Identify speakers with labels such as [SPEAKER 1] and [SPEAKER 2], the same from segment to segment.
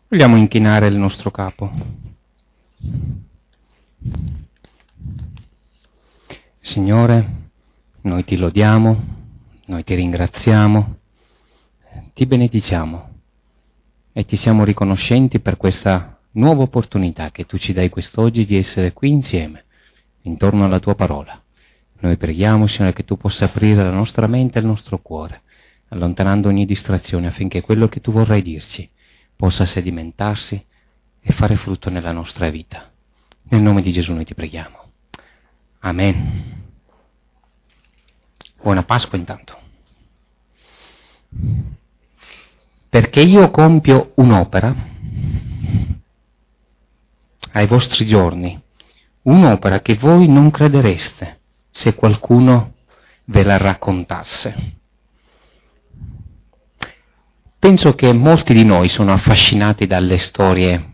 [SPEAKER 1] Vogliamo inchinare il nostro capo. Signore, noi ti lodiamo, noi ti ringraziamo, ti benediciamo e ti siamo riconoscenti per questa nuova opportunità che tu ci dai quest'oggi di essere qui insieme, intorno alla tua parola. Noi preghiamo, Signore, che tu possa aprire la nostra mente e il nostro cuore, allontanando ogni distrazione affinché quello che tu vorrai dirci possa sedimentarsi e fare frutto nella nostra vita. Nel nome di Gesù noi ti preghiamo. Amen. Buona Pasqua intanto. Perché io compio un'opera ai vostri giorni, un'opera che voi non credereste se qualcuno ve la raccontasse. Penso che molti di noi sono affascinati dalle storie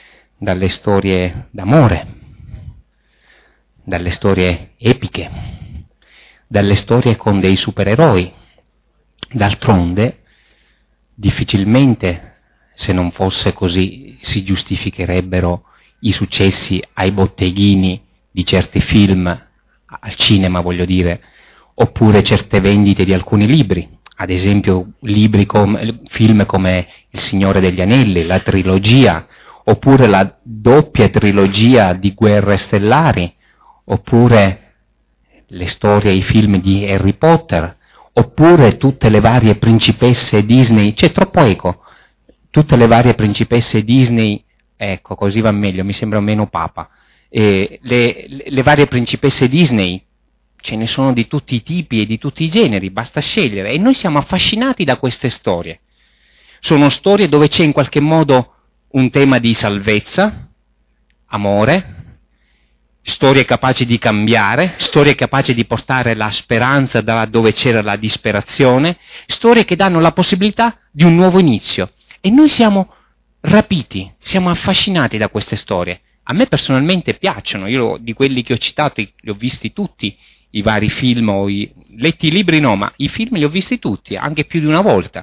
[SPEAKER 1] d'amore, dalle storie epiche, dalle storie con dei supereroi. D'altronde, difficilmente, se non fosse così, si giustificherebbero i successi ai botteghini di certi film, al cinema voglio dire, oppure certe vendite di alcuni libri. Ad esempio film come Il Signore degli Anelli, la trilogia, oppure la doppia trilogia di Guerre Stellari, oppure le storie, i film di Harry Potter, oppure tutte le varie principesse Disney, c'è troppo eco, tutte le varie principesse Disney, ecco, così va meglio, mi sembra meno papa, le varie principesse Disney, ce ne sono di tutti i tipi e di tutti i generi, basta scegliere, e noi siamo affascinati da queste storie. Sono storie dove c'è in qualche modo un tema di salvezza, amore, storie capaci di cambiare, storie capaci di portare la speranza da dove c'era la disperazione, storie che danno la possibilità di un nuovo inizio. E noi siamo rapiti, siamo affascinati da queste storie. A me personalmente piacciono, io di quelli che ho citato li ho visti tutti, i vari film, letti i libri no, ma i film li ho visti tutti, anche più di una volta.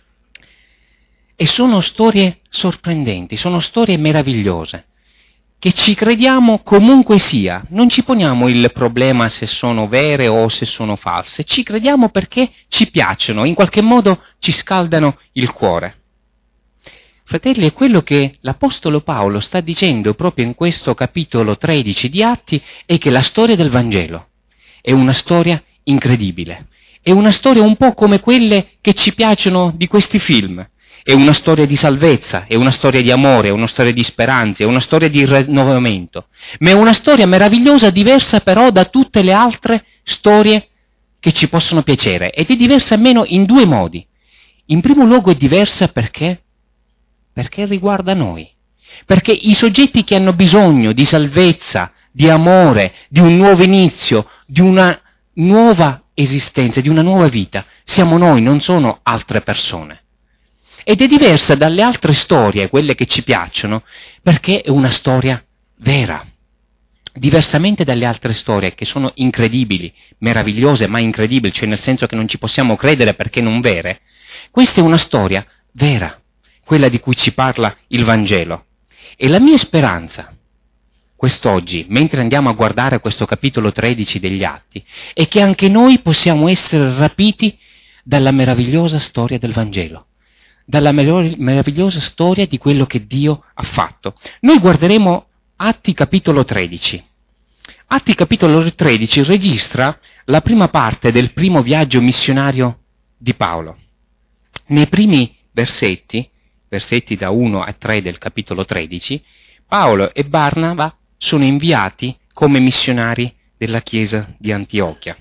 [SPEAKER 1] E sono storie sorprendenti, sono storie meravigliose, che ci crediamo comunque sia, non ci poniamo il problema se sono vere o se sono false, ci crediamo perché ci piacciono, in qualche modo ci scaldano il cuore. Fratelli, è quello che l'Apostolo Paolo sta dicendo proprio in questo capitolo 13 di Atti, è che la storia del Vangelo è una storia incredibile, è una storia un po' come quelle che ci piacciono di questi film. È una storia di salvezza, è una storia di amore, è una storia di speranza, è una storia di rinnovamento, ma è una storia meravigliosa, diversa però da tutte le altre storie che ci possono piacere, ed è diversa almeno in due modi. In primo luogo è diversa perché riguarda noi, perché i soggetti che hanno bisogno di salvezza, di amore, di un nuovo inizio, di una nuova esistenza, di una nuova vita, siamo noi, non sono altre persone. Ed è diversa dalle altre storie, quelle che ci piacciono, perché è una storia vera. Diversamente dalle altre storie, che sono incredibili, meravigliose, ma incredibili, cioè nel senso che non ci possiamo credere perché non vere, questa è una storia vera, quella di cui ci parla il Vangelo. E la mia speranza, quest'oggi, mentre andiamo a guardare questo capitolo 13 degli Atti, è che anche noi possiamo essere rapiti dalla meravigliosa storia del Vangelo, dalla meravigliosa storia di quello che Dio ha fatto. Noi guarderemo Atti capitolo 13. Atti capitolo 13 registra la prima parte del primo viaggio missionario di Paolo. Nei primi versetti da 1 a 3 del capitolo 13, Paolo e Barnaba sono inviati come missionari della chiesa di Antiochia.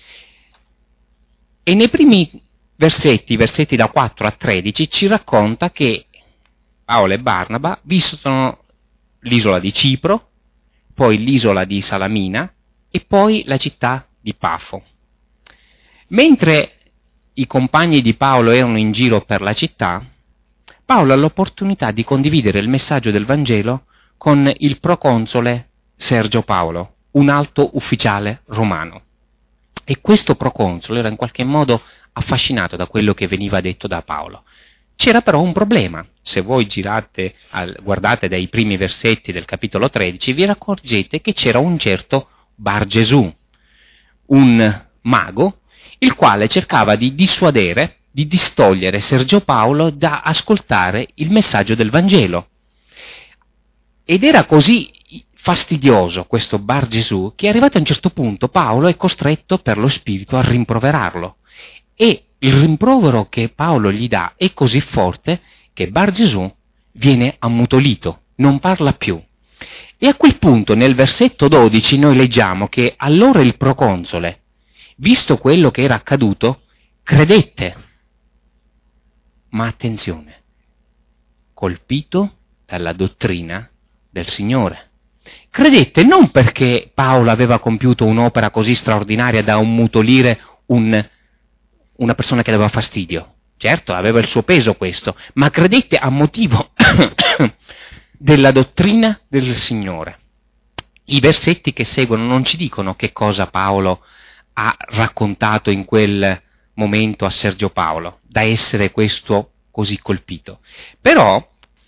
[SPEAKER 1] E nei primi versetti da 4 a 13, ci racconta che Paolo e Barnaba visitano l'isola di Cipro, poi l'isola di Salamina e poi la città di Pafo. Mentre i compagni di Paolo erano in giro per la città, Paolo ha l'opportunità di condividere il messaggio del Vangelo con il proconsole Sergio Paulo, un alto ufficiale romano. E questo proconsole era in qualche modo affascinato da quello che veniva detto da Paolo. C'era però un problema. Se voi guardate dai primi versetti del capitolo 13, vi accorgete che c'era un certo Bar Gesù, un mago, il quale cercava di dissuadere, di distogliere Sergio Paulo da ascoltare il messaggio del Vangelo. Ed era così fastidioso questo Bar Gesù che arrivato a un certo punto Paolo è costretto per lo Spirito a rimproverarlo. E il rimprovero che Paolo gli dà è così forte che Bar Gesù viene ammutolito, non parla più. E a quel punto, nel versetto 12, noi leggiamo che allora il proconsole, visto quello che era accaduto, credette. Ma attenzione, colpito dalla dottrina del Signore. Credette non perché Paolo aveva compiuto un'opera così straordinaria da ammutolire una persona che aveva fastidio. Certo, aveva il suo peso questo, ma credette a motivo della dottrina del Signore. I versetti che seguono non ci dicono che cosa Paolo ha raccontato in quel momento a Sergio Paolo, da essere questo così colpito. Però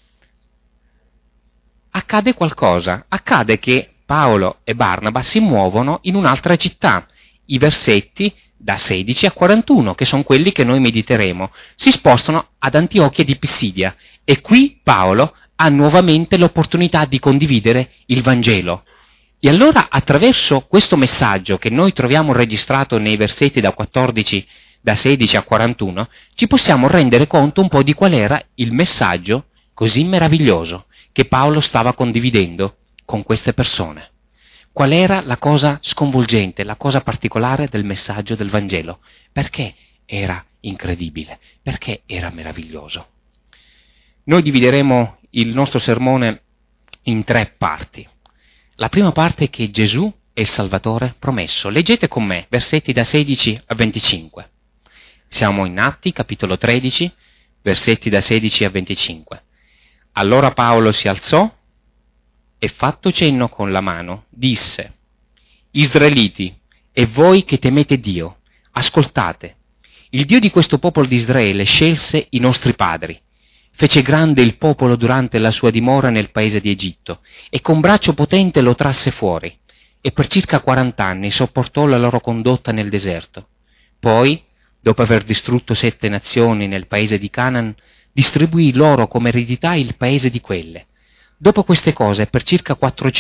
[SPEAKER 1] accade qualcosa, accade che Paolo e Barnaba si muovono in un'altra città. I versetti da 16 a 41, che sono quelli che noi mediteremo, si spostano ad Antiochia di Pisidia e qui Paolo ha nuovamente l'opportunità di condividere il Vangelo. E allora attraverso questo messaggio che noi troviamo registrato nei versetti da 16 a 41, ci possiamo rendere conto un po' di qual era il messaggio così meraviglioso che Paolo stava condividendo con queste persone. Qual era la cosa sconvolgente, la cosa particolare del messaggio del Vangelo? Perché era incredibile? Perché era meraviglioso? Noi divideremo il nostro sermone in 3 parti. La prima parte è che Gesù è il Salvatore promesso. Leggete con me, versetti da 16 a 25. Siamo in Atti, capitolo 13, versetti da 16 a 25. Allora Paolo si alzò e fatto cenno con la mano, disse: Israeliti, e voi che temete Dio, ascoltate. Il Dio di questo popolo di Israele scelse i nostri padri, fece grande il popolo durante la sua dimora nel paese di Egitto, e con braccio potente lo trasse fuori, e per circa 40 anni sopportò la loro condotta nel deserto. Poi, dopo aver distrutto 7 nazioni nel paese di Canaan, distribuì loro come eredità il paese di quelle. Dopo queste cose, per circa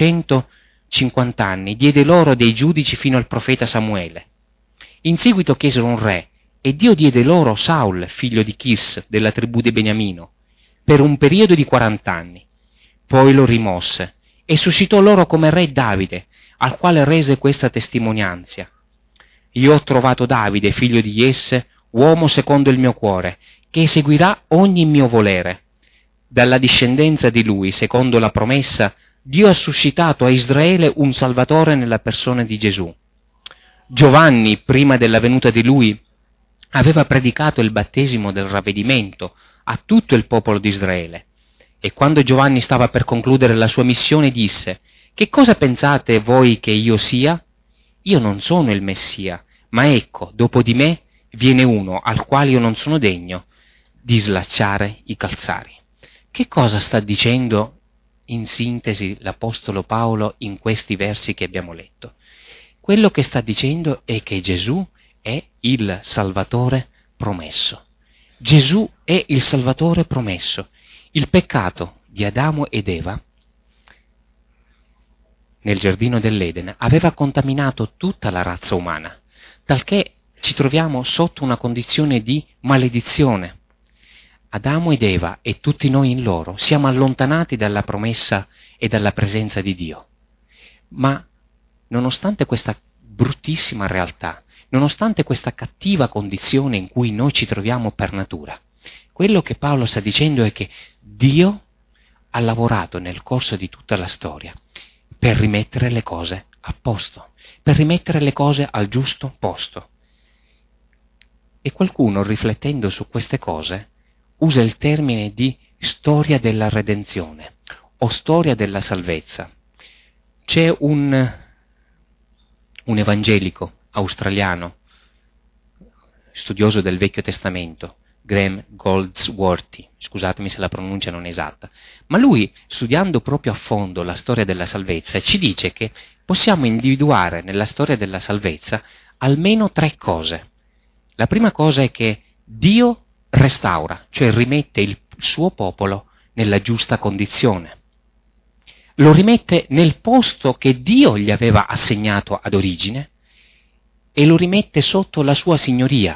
[SPEAKER 1] 450 anni, diede loro dei giudici fino al profeta Samuele. In seguito chiesero un re, e Dio diede loro Saul, figlio di Chis, della tribù di Beniamino, per un periodo di 40 anni. Poi lo rimosse, e suscitò loro come re Davide, al quale rese questa testimonianza. Io ho trovato Davide, figlio di Jesse, uomo secondo il mio cuore, che eseguirà ogni mio volere. Dalla discendenza di lui, secondo la promessa, Dio ha suscitato a Israele un Salvatore nella persona di Gesù. Giovanni, prima della venuta di lui, aveva predicato il battesimo del ravvedimento a tutto il popolo di Israele. E quando Giovanni stava per concludere la sua missione disse: Che cosa pensate voi che io sia? Io non sono il Messia, ma ecco, dopo di me viene uno al quale io non sono degno di slacciare i calzari. Che cosa sta dicendo in sintesi l'Apostolo Paolo in questi versi che abbiamo letto? Quello che sta dicendo è che Gesù è il Salvatore promesso. Gesù è il Salvatore promesso. Il peccato di Adamo ed Eva nel giardino dell'Eden aveva contaminato tutta la razza umana, talché ci troviamo sotto una condizione di maledizione. Adamo ed Eva e tutti noi in loro siamo allontanati dalla promessa e dalla presenza di Dio. Ma nonostante questa bruttissima realtà, nonostante questa cattiva condizione in cui noi ci troviamo per natura, quello che Paolo sta dicendo è che Dio ha lavorato nel corso di tutta la storia per rimettere le cose a posto, per rimettere le cose al giusto posto. E qualcuno, riflettendo su queste cose, usa il termine di storia della redenzione o storia della salvezza. C'è un evangelico australiano, studioso del Vecchio Testamento, Graham Goldsworthy, scusatemi se la pronuncia non è esatta, ma lui, studiando proprio a fondo la storia della salvezza, ci dice che possiamo individuare nella storia della salvezza almeno 3 cose. La prima cosa è che Dio restaura, cioè rimette il suo popolo nella giusta condizione. Lo rimette nel posto che Dio gli aveva assegnato ad origine e lo rimette sotto la sua signoria.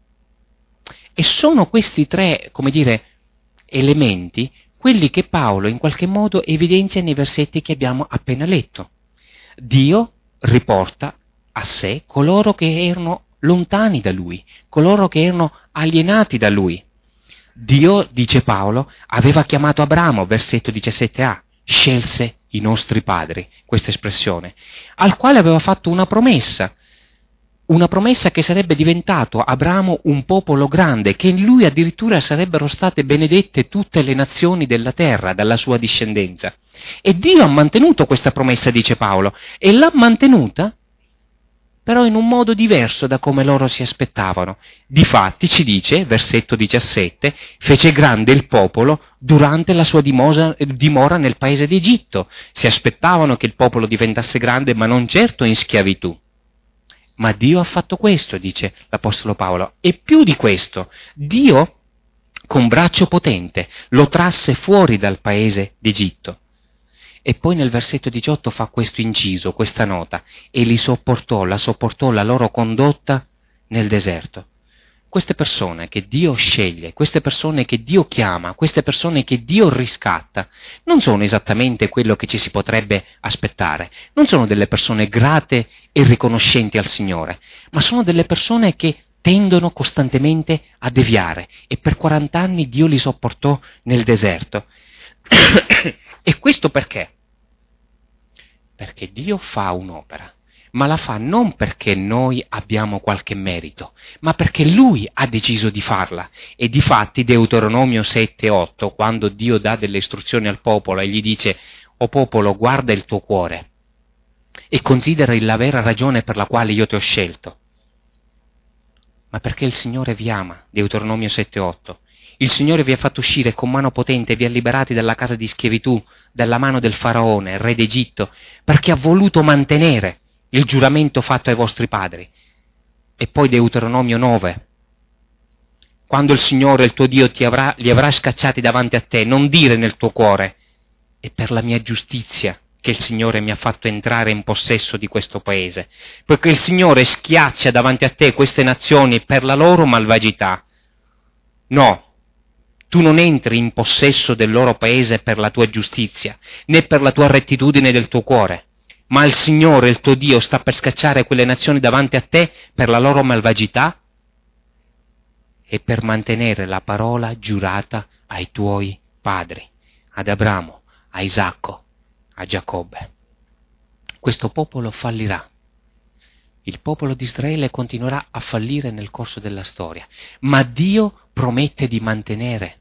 [SPEAKER 1] E sono questi 3, elementi, quelli che Paolo in qualche modo evidenzia nei versetti che abbiamo appena letto. Dio riporta a sé coloro che erano lontani da lui, coloro che erano alienati da lui. Dio, dice Paolo, aveva chiamato Abramo, versetto 17a, scelse i nostri padri, questa espressione, al quale aveva fatto una promessa che sarebbe diventato Abramo un popolo grande, che in lui addirittura sarebbero state benedette tutte le nazioni della terra dalla sua discendenza. E Dio ha mantenuto questa promessa, dice Paolo, e l'ha mantenuta però in un modo diverso da come loro si aspettavano. Difatti, ci dice, versetto 17, fece grande il popolo durante la sua dimora nel paese d'Egitto. Si aspettavano che il popolo diventasse grande, ma non certo in schiavitù. Ma Dio ha fatto questo, dice l'Apostolo Paolo, e più di questo, Dio, con braccio potente, lo trasse fuori dal paese d'Egitto. E poi nel versetto 18 fa questo inciso, questa nota, e la sopportò la loro condotta nel deserto. Queste persone che Dio sceglie, queste persone che Dio chiama, queste persone che Dio riscatta, non sono esattamente quello che ci si potrebbe aspettare, non sono delle persone grate e riconoscenti al Signore, ma sono delle persone che tendono costantemente a deviare, e per 40 anni Dio li sopportò nel deserto. E questo perché? Perché Dio fa un'opera, ma la fa non perché noi abbiamo qualche merito, ma perché Lui ha deciso di farla. E difatti Deuteronomio 7:8, quando Dio dà delle istruzioni al popolo e gli dice: «O popolo, guarda il tuo cuore e considera la vera ragione per la quale io ti ho scelto». Ma perché il Signore vi ama, Deuteronomio 7:8. Il Signore vi ha fatto uscire con mano potente e vi ha liberati dalla casa di schiavitù, dalla mano del Faraone, re d'Egitto, perché ha voluto mantenere il giuramento fatto ai vostri padri. E poi Deuteronomio 9. Quando il Signore, il tuo Dio, li avrà scacciati davanti a te, non dire nel tuo cuore: «È per la mia giustizia che il Signore mi ha fatto entrare in possesso di questo paese», perché il Signore schiaccia davanti a te queste nazioni per la loro malvagità. No. Tu non entri in possesso del loro paese per la tua giustizia, né per la tua rettitudine del tuo cuore, ma il Signore, il tuo Dio, sta per scacciare quelle nazioni davanti a te per la loro malvagità e per mantenere la parola giurata ai tuoi padri, ad Abramo, a Isacco, a Giacobbe. Questo popolo fallirà. Il popolo di Israele continuerà a fallire nel corso della storia, ma Dio promette di mantenere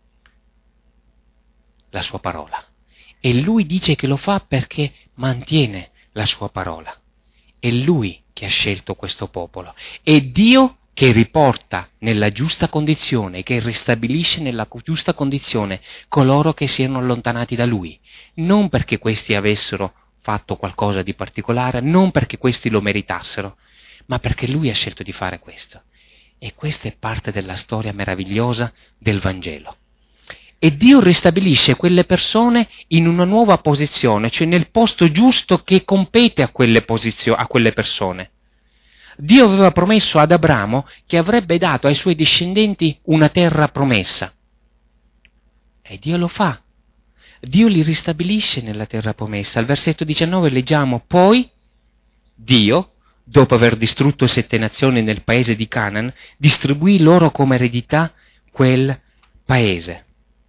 [SPEAKER 1] la sua parola. E Lui dice che lo fa perché mantiene la sua parola. È Lui che ha scelto questo popolo. È Dio che riporta nella giusta condizione, che ristabilisce nella giusta condizione coloro che si erano allontanati da Lui. Non perché questi avessero fatto qualcosa di particolare, non perché questi lo meritassero, ma perché Lui ha scelto di fare questo. E questa è parte della storia meravigliosa del Vangelo. E Dio ristabilisce quelle persone in una nuova posizione, cioè nel posto giusto che compete a quelle persone. Dio aveva promesso ad Abramo che avrebbe dato ai suoi discendenti una terra promessa. E Dio lo fa. Dio li ristabilisce nella terra promessa. Al versetto 19 leggiamo: «Poi Dio, dopo aver distrutto 7 nazioni nel paese di Canaan, distribuì loro come eredità quel paese».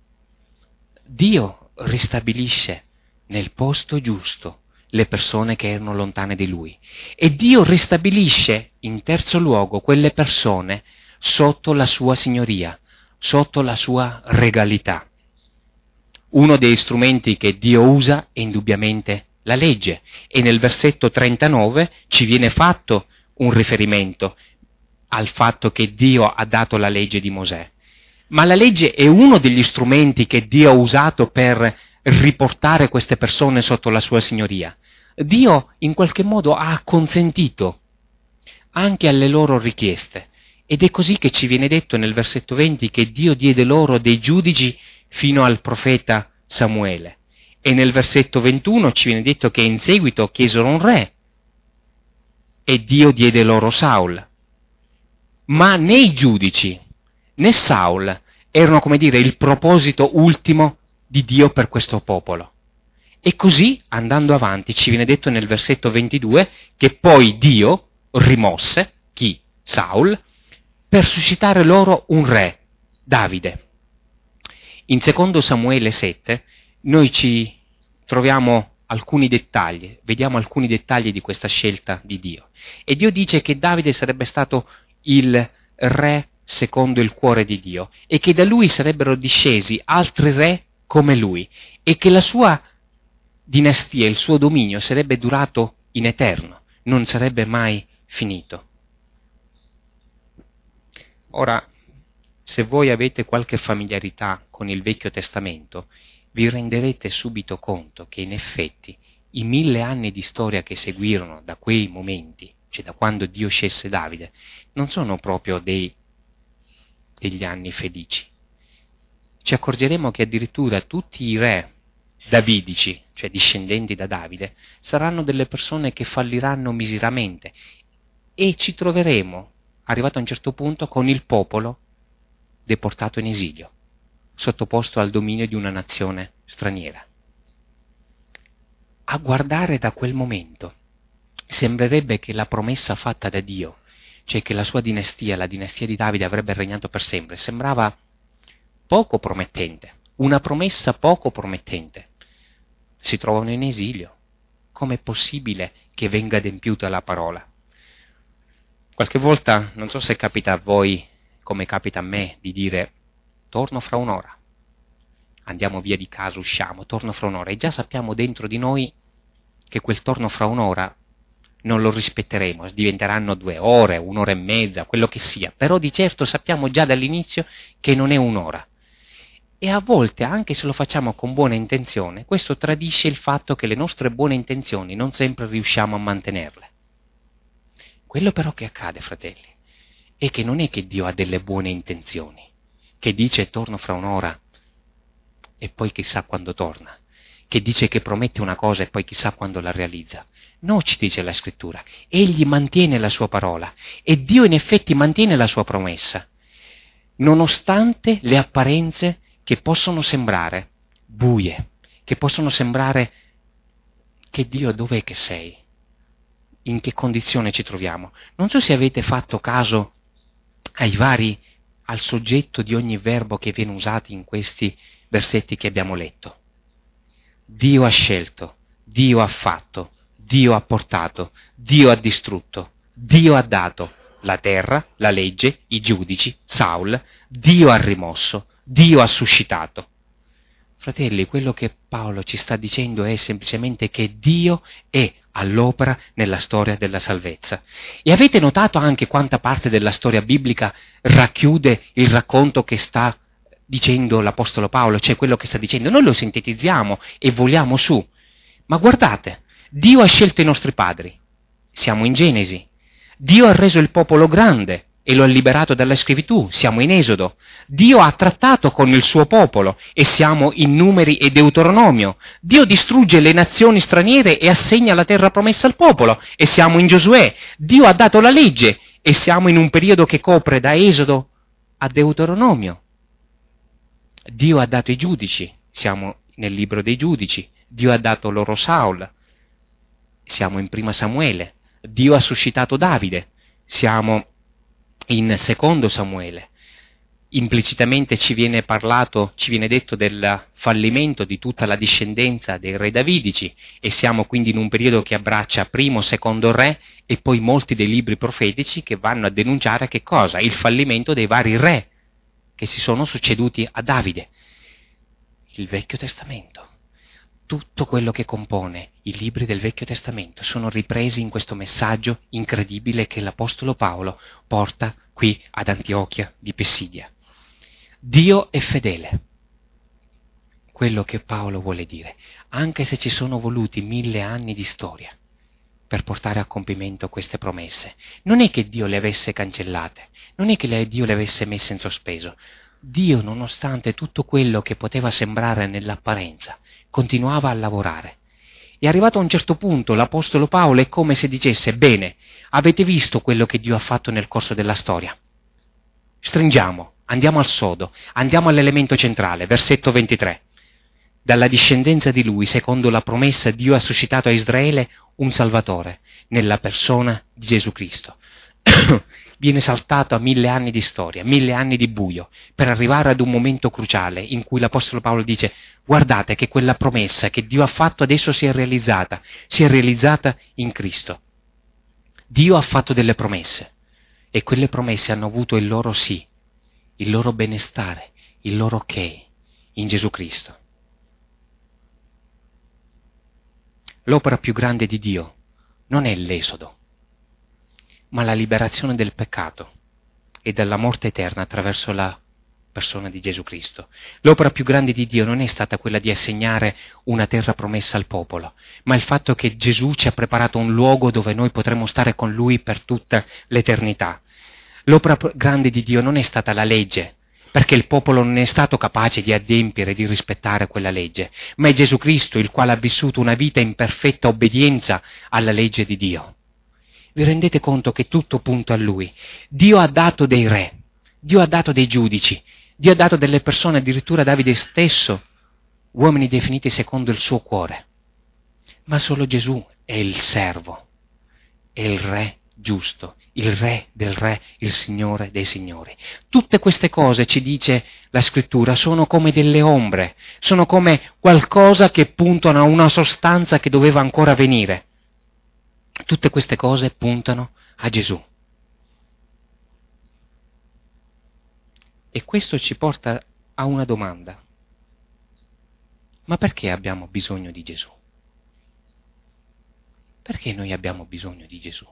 [SPEAKER 1] Dio ristabilisce nel posto giusto le persone che erano lontane di Lui. E Dio ristabilisce, in terzo luogo, quelle persone sotto la sua signoria, sotto la sua regalità. Uno degli strumenti che Dio usa è indubbiamente la legge, e nel versetto 39 ci viene fatto un riferimento al fatto che Dio ha dato la legge di Mosè. Ma la legge è uno degli strumenti che Dio ha usato per riportare queste persone sotto la sua signoria. Dio in qualche modo ha acconsentito anche alle loro richieste. Ed è così che ci viene detto nel versetto 20 che Dio diede loro dei giudici fino al profeta Samuele. E nel versetto 21 ci viene detto che in seguito chiesero un re e Dio diede loro Saul. Ma né i giudici né Saul erano, come dire, il proposito ultimo di Dio per questo popolo. E così, andando avanti, ci viene detto nel versetto 22 che poi Dio rimosse, chi? Saul, per suscitare loro un re, Davide. In 2 Samuele 7 noi ci troviamo alcuni dettagli, vediamo alcuni dettagli di questa scelta di Dio. E Dio dice che Davide sarebbe stato il re secondo il cuore di Dio e che da lui sarebbero discesi altri re come lui e che la sua dinastia, il suo dominio sarebbe durato in eterno, non sarebbe mai finito. Ora, se voi avete qualche familiarità con il Vecchio Testamento, vi renderete subito conto che in effetti i 1000 anni di storia che seguirono da quei momenti, cioè da quando Dio scelse Davide, non sono proprio degli anni felici. Ci accorgeremo che addirittura tutti i re davidici, cioè discendenti da Davide, saranno delle persone che falliranno miseramente e ci troveremo, arrivato a un certo punto, con il popolo deportato in esilio, sottoposto al dominio di una nazione straniera. A guardare da quel momento, sembrerebbe che la promessa fatta da Dio, cioè che la sua dinastia, la dinastia di Davide, avrebbe regnato per sempre, sembrava poco promettente, una promessa poco promettente. Si trovano in esilio. Com'è possibile che venga adempiuta la parola? Qualche volta, non so se capita a voi, come capita a me, di dire torno fra un'ora. Andiamo via di casa, usciamo, torno fra un'ora. E già sappiamo dentro di noi che quel torno fra un'ora non lo rispetteremo, diventeranno 2 ore, 1 ora e mezza, quello che sia. Però di certo sappiamo già dall'inizio che non è un'ora. E a volte, anche se lo facciamo con buona intenzione, questo tradisce il fatto che le nostre buone intenzioni non sempre riusciamo a mantenerle. Quello però che accade, fratelli, è che non è che Dio ha delle buone intenzioni, che dice torno fra un'ora e poi chissà quando torna, che dice che promette una cosa e poi chissà quando la realizza. No, ci dice la Scrittura, egli mantiene la sua parola e Dio in effetti mantiene la sua promessa, nonostante le apparenze che possono sembrare buie, che possono sembrare che Dio dov'è che sei? In che condizione ci troviamo? Non so se avete fatto caso al soggetto di ogni verbo che viene usato in questi versetti che abbiamo letto. Dio ha scelto, Dio ha fatto, Dio ha portato, Dio ha distrutto, Dio ha dato la terra, la legge, i giudici, Saul, Dio ha rimosso, Dio ha suscitato. Fratelli, quello che Paolo ci sta dicendo è semplicemente che Dio è all'opera nella storia della salvezza. E avete notato anche quanta parte della storia biblica racchiude il racconto che sta dicendo l'Apostolo Paolo, cioè quello che sta dicendo? Noi lo sintetizziamo e voliamo su. Ma guardate, Dio ha scelto i nostri padri. Siamo in Genesi. Dio ha reso il popolo grande e lo ha liberato dalla schiavitù, siamo in Esodo. Dio ha trattato con il suo popolo e siamo in Numeri e Deuteronomio. Dio distrugge le nazioni straniere e assegna la terra promessa al popolo e siamo in Giosuè. Dio ha dato la legge e siamo in un periodo che copre da Esodo a Deuteronomio. Dio ha dato i giudici, siamo nel libro dei giudici. Dio ha dato loro Saul, siamo in Prima Samuele. Dio ha suscitato Davide, siamo in Secondo Samuele. Implicitamente ci viene detto del fallimento di tutta la discendenza dei re davidici e siamo quindi in un periodo che abbraccia Primo, Secondo Re e poi molti dei libri profetici che vanno a denunciare che cosa? Il fallimento dei vari re che si sono succeduti a Davide. Il Vecchio Testamento. Tutto quello che compone i libri del Vecchio Testamento sono ripresi in questo messaggio incredibile che l'Apostolo Paolo porta qui ad Antiochia di Pisidia. Dio è fedele. Quello che Paolo vuole dire, anche se ci sono voluti 1000 anni di storia per portare a compimento queste promesse. Non è che Dio le avesse cancellate, non è che Dio le avesse messe in sospeso. Dio, nonostante tutto quello che poteva sembrare nell'apparenza, continuava a lavorare. E arrivato a un certo punto l'Apostolo Paolo è come se dicesse: bene, avete visto quello che Dio ha fatto nel corso della storia? Stringiamo, andiamo al sodo, andiamo all'elemento centrale, versetto 23. Dalla discendenza di lui, secondo la promessa, Dio ha suscitato a Israele un Salvatore, nella persona di Gesù Cristo. Viene saltato a 1000 anni di storia, 1000 anni di buio, per arrivare ad un momento cruciale in cui l'Apostolo Paolo dice: guardate che quella promessa che Dio ha fatto adesso si è realizzata in Cristo. Dio ha fatto delle promesse e quelle promesse hanno avuto il loro sì, il loro benestare, il loro ok in Gesù Cristo. L'opera più grande di Dio non è l'Esodo, ma la liberazione del peccato e dalla morte eterna attraverso la persona di Gesù Cristo. L'opera più grande di Dio non è stata quella di assegnare una terra promessa al popolo, ma il fatto che Gesù ci ha preparato un luogo dove noi potremo stare con Lui per tutta l'eternità. L'opera grande di Dio non è stata la legge, perché il popolo non è stato capace di adempiere, di rispettare quella legge, ma è Gesù Cristo il quale ha vissuto una vita in perfetta obbedienza alla legge di Dio. Vi rendete conto che tutto punta a Lui? Dio ha dato dei re, Dio ha dato dei giudici, Dio ha dato delle persone, addirittura Davide stesso, uomini definiti secondo il suo cuore. Ma solo Gesù è il servo, è il re giusto, il re del re, il Signore dei signori. Tutte queste cose, ci dice la Scrittura, sono come delle ombre, sono come qualcosa che puntano a una sostanza che doveva ancora venire. Tutte queste cose puntano a Gesù. E questo ci porta a una domanda. Ma perché abbiamo bisogno di Gesù? Perché noi abbiamo bisogno di Gesù?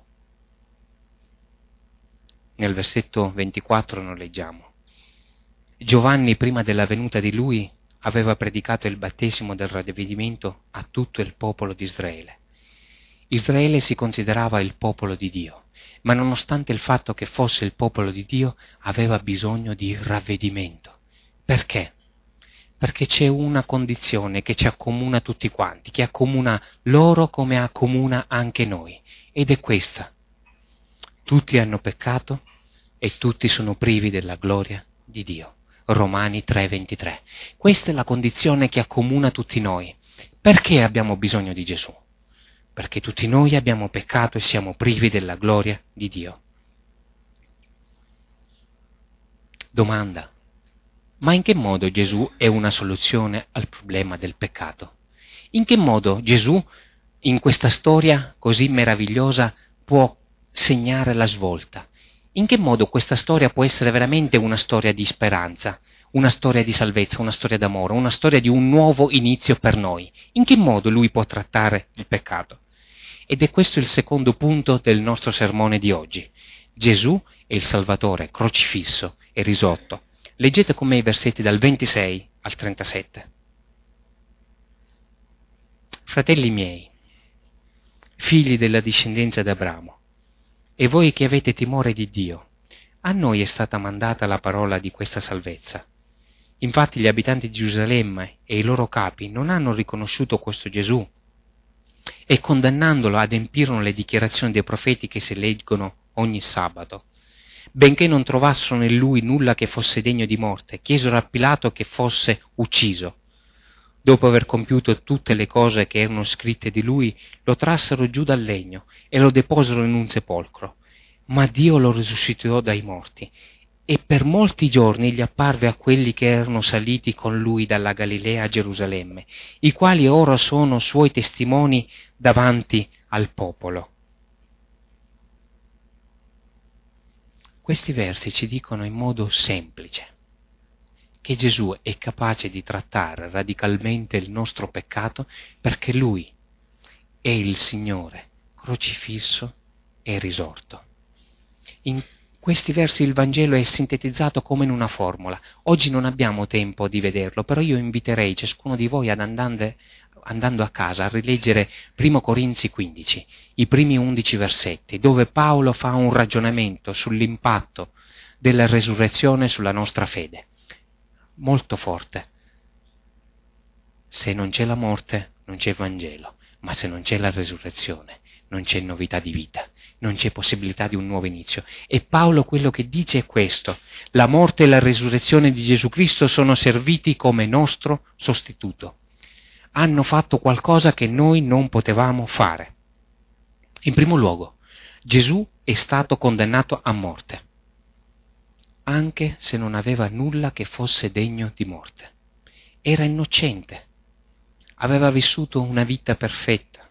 [SPEAKER 1] Nel versetto 24 noi leggiamo: Giovanni, prima della venuta di lui, aveva predicato il battesimo del ravvedimento a tutto il popolo di Israele. Israele si considerava il popolo di Dio, ma nonostante il fatto che fosse il popolo di Dio, aveva bisogno di ravvedimento. Perché? Perché c'è una condizione che ci accomuna tutti quanti, che accomuna loro come accomuna anche noi, ed è questa: tutti hanno peccato e tutti sono privi della gloria di Dio. Romani 3,23. Questa è la condizione che accomuna tutti noi. Perché abbiamo bisogno di Gesù? Perché tutti noi abbiamo peccato e siamo privi della gloria di Dio. Domanda: ma in che modo Gesù è una soluzione al problema del peccato? In che modo Gesù, in questa storia così meravigliosa, può segnare la svolta? In che modo questa storia può essere veramente una storia di speranza, una storia di salvezza, una storia d'amore, una storia di un nuovo inizio per noi? In che modo Lui può trattare il peccato? Ed è questo il secondo punto del nostro sermone di oggi. Gesù è il Salvatore crocifisso e risorto. Leggete con me i versetti dal 26 al 37. Fratelli miei, figli della discendenza d'Abramo, e voi che avete timore di Dio, a noi è stata mandata la parola di questa salvezza. Infatti gli abitanti di Gerusalemme e i loro capi non hanno riconosciuto questo Gesù e condannandolo adempirono le dichiarazioni dei profeti che si leggono ogni sabato. Benché non trovassero in lui nulla che fosse degno di morte, chiesero a Pilato che fosse ucciso. Dopo aver compiuto tutte le cose che erano scritte di lui, lo trassero giù dal legno e lo deposero in un sepolcro. Ma Dio lo risuscitò dai morti, e per molti giorni gli apparve a quelli che erano saliti con lui dalla Galilea a Gerusalemme, i quali ora sono suoi testimoni davanti al popolo. Questi versi ci dicono in modo semplice che Gesù è capace di trattare radicalmente il nostro peccato perché Lui è il Signore crocifisso e risorto. Questi versi il Vangelo è sintetizzato come in una formula. Oggi non abbiamo tempo di vederlo, però io inviterei ciascuno di voi andando a casa a rileggere 1 Corinzi 15, i primi 11 versetti, dove Paolo fa un ragionamento sull'impatto della resurrezione sulla nostra fede. Molto forte. Se non c'è la morte, non c'è Vangelo, ma se non c'è la resurrezione, non c'è novità di vita, non c'è possibilità di un nuovo inizio. E Paolo quello che dice è questo: la morte e la resurrezione di Gesù Cristo sono serviti come nostro sostituto. Hanno fatto qualcosa che noi non potevamo fare. In primo luogo, Gesù è stato condannato a morte, anche se non aveva nulla che fosse degno di morte. Era innocente, aveva vissuto una vita perfetta,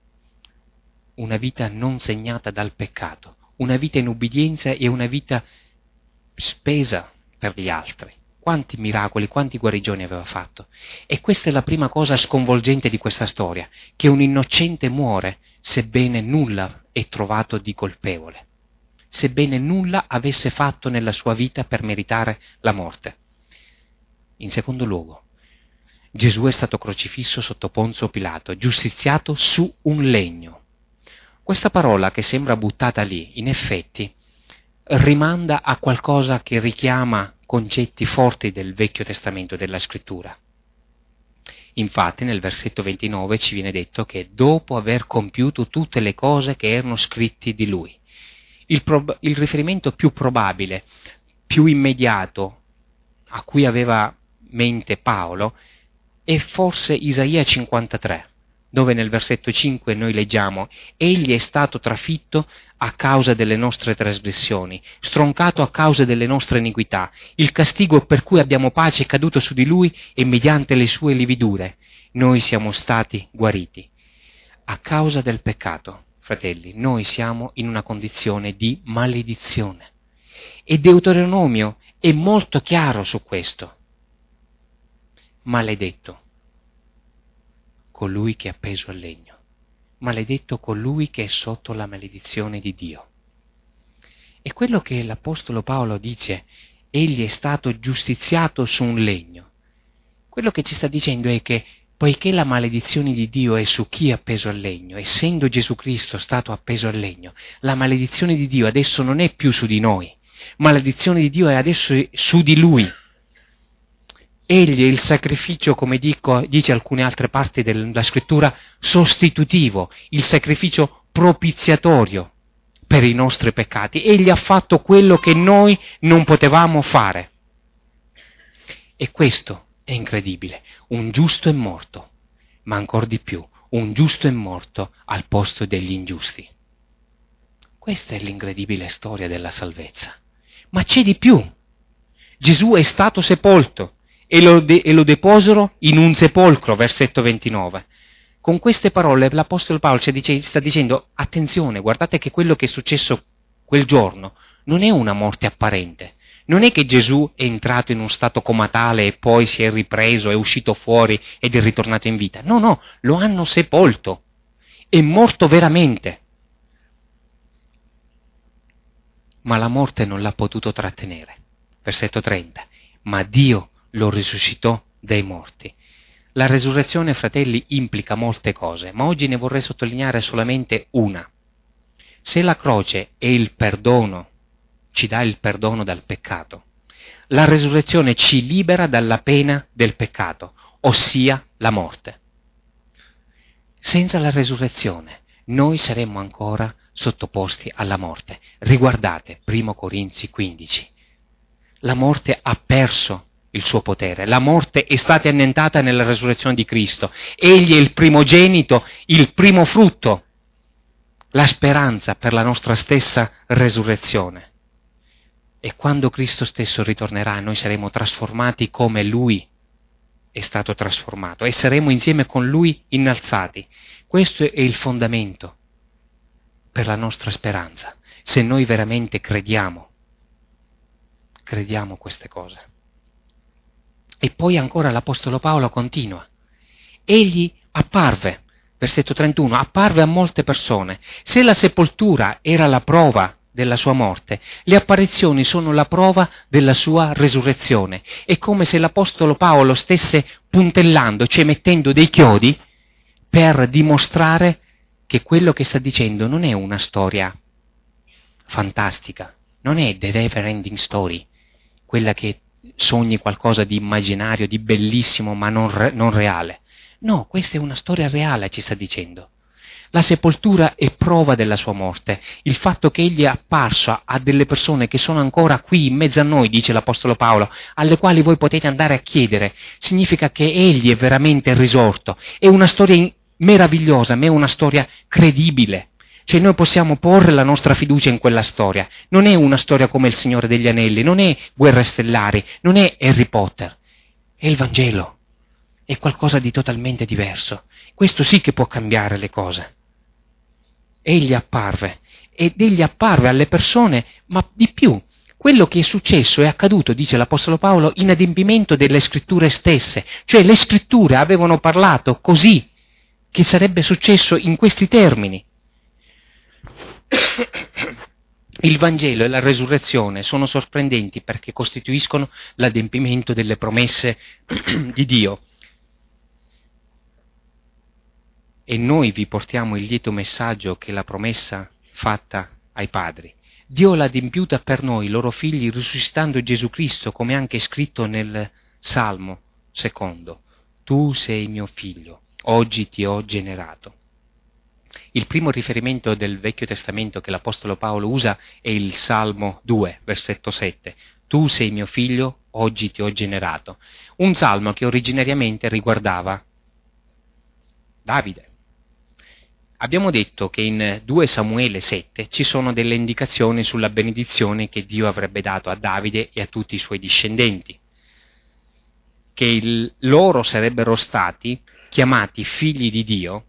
[SPEAKER 1] una vita non segnata dal peccato, una vita in ubbidienza e una vita spesa per gli altri. Quanti miracoli, quanti guarigioni aveva fatto. E questa è la prima cosa sconvolgente di questa storia, che un innocente muore sebbene nulla è trovato di colpevole, sebbene nulla avesse fatto nella sua vita per meritare la morte. In secondo luogo, Gesù è stato crocifisso sotto Ponzio Pilato, giustiziato su un legno. Questa parola che sembra buttata lì, in effetti, rimanda a qualcosa che richiama concetti forti del Vecchio Testamento, della Scrittura. Infatti nel versetto 29 ci viene detto che dopo aver compiuto tutte le cose che erano scritte di lui. Il riferimento più probabile, più immediato a cui aveva mente Paolo è forse Isaia 53, dove nel versetto 5 noi leggiamo: «Egli è stato trafitto a causa delle nostre trasgressioni, stroncato a causa delle nostre iniquità. Il castigo per cui abbiamo pace è caduto su di lui e mediante le sue lividure noi siamo stati guariti». A causa del peccato, fratelli, noi siamo in una condizione di maledizione. E Deuteronomio è molto chiaro su questo. Maledetto colui che è appeso al legno, maledetto colui che è sotto la maledizione di Dio. E quello che l'Apostolo Paolo dice, egli è stato giustiziato su un legno, quello che ci sta dicendo è che poiché la maledizione di Dio è su chi è appeso al legno, essendo Gesù Cristo stato appeso al legno, la maledizione di Dio adesso non è più su di noi, maledizione di Dio è adesso su di Lui. Egli è il sacrificio, come dice alcune altre parti della Scrittura, sostitutivo, il sacrificio propiziatorio per i nostri peccati. Egli ha fatto quello che noi non potevamo fare. E questo è incredibile. Un giusto è morto, ma ancor di più, un giusto è morto al posto degli ingiusti. Questa è l'incredibile storia della salvezza. Ma c'è di più. Gesù è stato sepolto e lo deposero in un sepolcro, versetto 29. Con queste parole l'Apostolo Paolo sta dicendo: attenzione, guardate che quello che è successo quel giorno non è una morte apparente. Non è che Gesù è entrato in uno stato comatale e poi si è ripreso, è uscito fuori ed è ritornato in vita. No, lo hanno sepolto. È morto veramente. Ma la morte non l'ha potuto trattenere. Versetto 30. Ma Dio lo risuscitò dai morti. La resurrezione, fratelli, implica molte cose, ma oggi ne vorrei sottolineare solamente una. Se la croce è il perdono, ci dà il perdono dal peccato, la resurrezione ci libera dalla pena del peccato, ossia la morte. Senza la resurrezione noi saremmo ancora sottoposti alla morte. Riguardate 1 Corinzi 15. La morte ha perso il suo potere, la morte è stata annientata nella resurrezione di Cristo. Egli è il primogenito, il primo frutto, la speranza per la nostra stessa resurrezione. E quando Cristo stesso ritornerà, noi saremo trasformati come Lui è stato trasformato e saremo insieme con Lui innalzati. Questo è il fondamento per la nostra speranza, se noi veramente crediamo queste cose. E poi ancora l'Apostolo Paolo continua. Egli apparve, versetto 31, apparve a molte persone. Se la sepoltura era la prova della sua morte. Le apparizioni sono la prova della sua resurrezione. È come se l'Apostolo Paolo stesse puntellando, cioè mettendo dei chiodi per dimostrare che quello che sta dicendo non è una storia fantastica, non è the never ending story, quella che sogni qualcosa di immaginario, di bellissimo ma non reale. No, questa è una storia reale, ci sta dicendo. La sepoltura è prova della sua morte. Il fatto che egli è apparso a delle persone che sono ancora qui in mezzo a noi, dice l'Apostolo Paolo, alle quali voi potete andare a chiedere, significa che egli è veramente risorto. È una storia meravigliosa, ma è una storia credibile. Cioè noi possiamo porre la nostra fiducia in quella storia. Non è una storia come Il Signore degli Anelli, non è Guerre Stellari, non è Harry Potter. È il Vangelo. È qualcosa di totalmente diverso. Questo sì che può cambiare le cose. Egli apparve, ed egli apparve alle persone, ma di più. Quello che è successo è accaduto, dice l'Apostolo Paolo, in adempimento delle scritture stesse. Cioè le scritture avevano parlato così, che sarebbe successo in questi termini. Il Vangelo e la resurrezione sono sorprendenti perché costituiscono l'adempimento delle promesse di Dio. E noi vi portiamo il lieto messaggio che è la promessa fatta ai padri. Dio l'ha adempiuta per noi, loro figli, risuscitando Gesù Cristo, come anche scritto nel Salmo 2. Tu sei mio figlio, oggi ti ho generato. Il primo riferimento del Vecchio Testamento che l'Apostolo Paolo usa è il Salmo 2, versetto 7. Tu sei mio figlio, oggi ti ho generato. Un salmo che originariamente riguardava Davide. Abbiamo detto che in 2 Samuele 7 ci sono delle indicazioni sulla benedizione che Dio avrebbe dato a Davide e a tutti i suoi discendenti, che loro sarebbero stati chiamati figli di Dio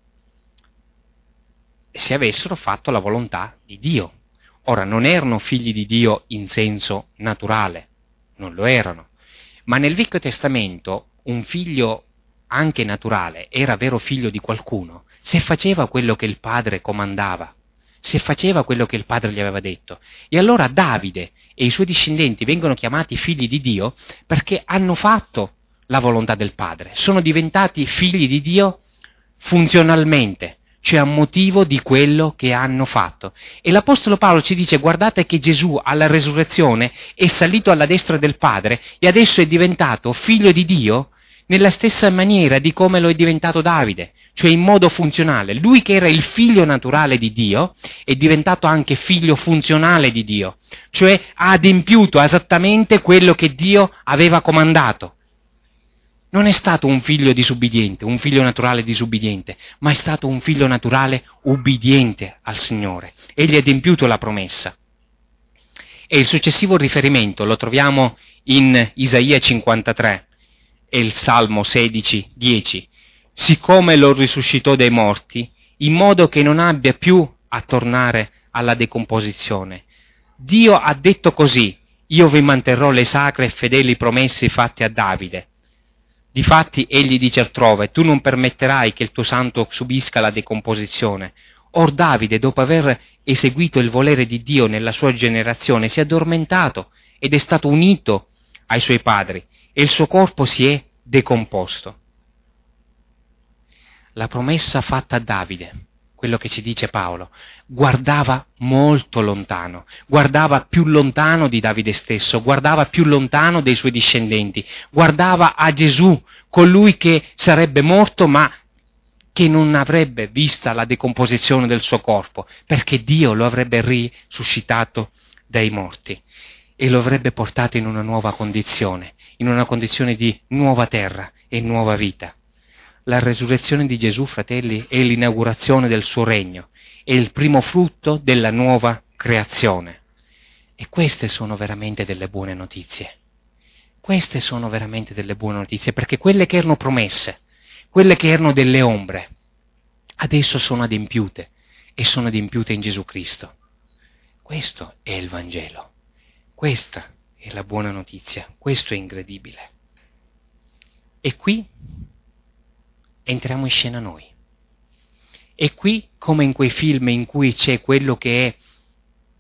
[SPEAKER 1] se avessero fatto la volontà di Dio. Ora, non erano figli di Dio in senso naturale, non lo erano, ma nel Vecchio Testamento un figlio anche naturale era vero figlio di qualcuno se faceva quello che il padre comandava, se faceva quello che il padre gli aveva detto. E allora Davide e i suoi discendenti vengono chiamati figli di Dio perché hanno fatto la volontà del padre, sono diventati figli di Dio funzionalmente, cioè a motivo di quello che hanno fatto. E l'Apostolo Paolo ci dice: guardate che Gesù alla resurrezione è salito alla destra del Padre e adesso è diventato figlio di Dio nella stessa maniera di come lo è diventato Davide, cioè in modo funzionale. Lui che era il figlio naturale di Dio è diventato anche figlio funzionale di Dio, cioè ha adempiuto esattamente quello che Dio aveva comandato. Non è stato un figlio disubbidiente, un figlio naturale disubbidiente, ma è stato un figlio naturale ubbidiente al Signore. Egli ha adempiuto la promessa. E il successivo riferimento lo troviamo in Isaia 53 e il Salmo 16, 10. Siccome lo risuscitò dai morti, in modo che non abbia più a tornare alla decomposizione. Dio ha detto così: io vi manterrò le sacre e fedeli promesse fatte a Davide. Difatti egli dice altrove: tu non permetterai che il tuo santo subisca la decomposizione. Or Davide, dopo aver eseguito il volere di Dio nella sua generazione, si è addormentato ed è stato unito ai suoi padri e il suo corpo si è decomposto. La promessa fatta a Davide, quello che ci dice Paolo, guardava molto lontano, guardava più lontano di Davide stesso, guardava più lontano dei suoi discendenti, guardava a Gesù, colui che sarebbe morto ma che non avrebbe vista la decomposizione del suo corpo, perché Dio lo avrebbe risuscitato dai morti e lo avrebbe portato in una nuova condizione, in una condizione di nuova terra e nuova vita. La resurrezione di Gesù, fratelli, è l'inaugurazione del suo regno, è il primo frutto della nuova creazione. E queste sono veramente delle buone notizie. Queste sono veramente delle buone notizie, perché quelle che erano promesse, quelle che erano delle ombre, adesso sono adempiute, e sono adempiute in Gesù Cristo. Questo è il Vangelo. Questa è la buona notizia. Questo è incredibile. E qui entriamo in scena noi. E qui, come in quei film in cui c'è quello che è